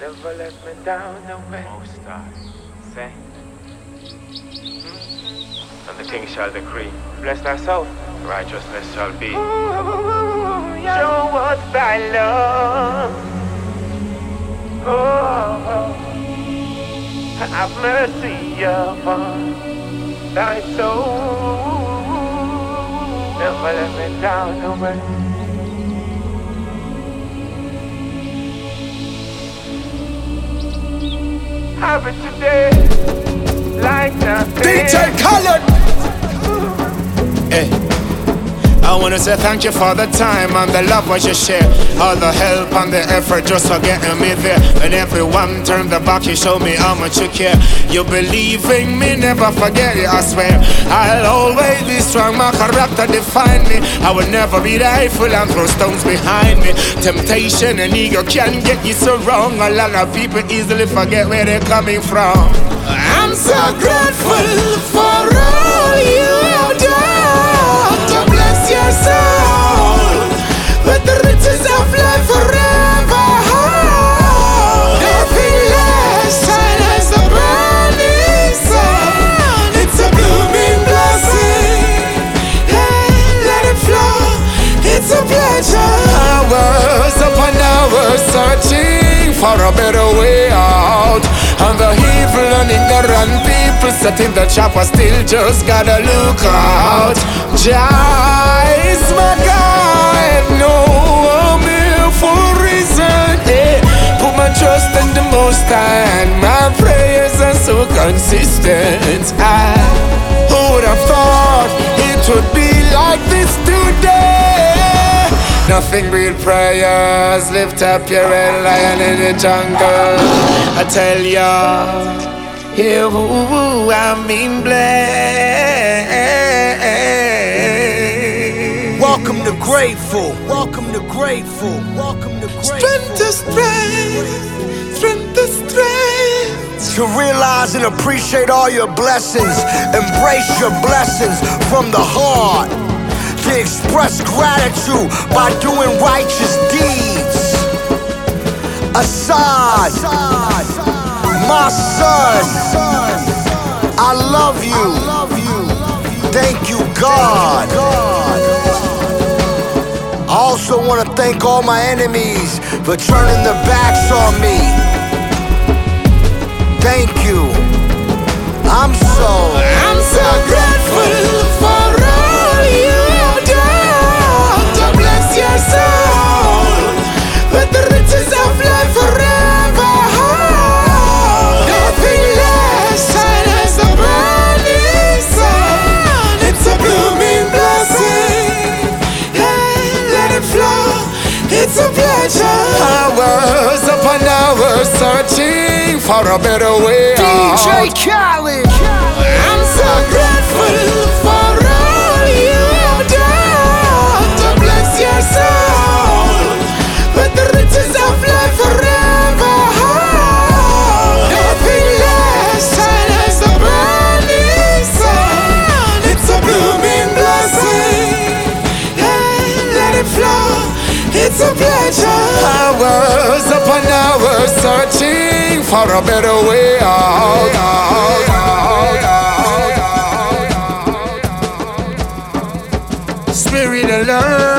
Never let me down, no way. Most High, say. And the king shall decree, bless thy soul, righteousness shall be. Show us thy love. Oh, have mercy upon thy soul. Never let me down, no way. Have it today, like nothing. DJ Khaled. Hey. I wanna say thank you for the time and the love what you share. All the help and the effort just for getting me there. When everyone turned their back, you showed me how much you care. You believe in me, never forget it, I swear. I'll always be strong, my character define me. I will never be rightful and throw stones behind me. Temptation and ego can get you so wrong. A lot of people easily forget where they're coming from. I'm so grateful for all you have done to bless your soul with the riches of life forever. Nothing less shine as the burning sun. It's a blooming blessing. Hey, let it flow. It's a pleasure. Hours upon hours searching for a better way out. And the evil and ignorant people setting the trap, I still just gotta look out. Jah is my guide, no, I'm here for a reason. Yeah. Put my trust in the Most High, and my prayers are so consistent. Who would have thought it would be like this today? Nothing real prayers, lift up your head, lion in the jungle. I tell ya, here who I've been blessed. Welcome to Grateful. Welcome to Grateful. Welcome to Grateful. Strength to strength, strength to strength. To realize and appreciate all your blessings, embrace your blessings from the heart. To express gratitude by doing righteous deeds. Assad, my son, I love you. Thank you, God. I also want to thank all my enemies for turning their backs on me. Thank you. I'm so grateful for all you have done to bless your soul with the riches of life forever. Nothing less shine as the burning sun. It's a blooming blessing. Hey, let it flow. It's a pleasure. Hours upon hours searching for a better way out. DJ Khaled. I'm so grateful for all you have done to bless your soul with the riches of life forever. Nothing less shine as the burning sun. It's a blooming blessing. Hey, let it flow. It's a pleasure. Hours upon hours searching for a better way out. Spirit alone.